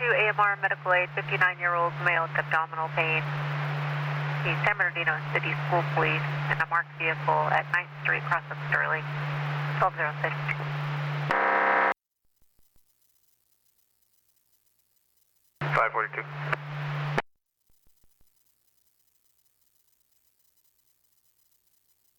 AMR medical aid, 59-year-old male with abdominal pain. The San Bernardino City School Police in a marked vehicle at 9th Street, cross of Sterling, 1206. 542.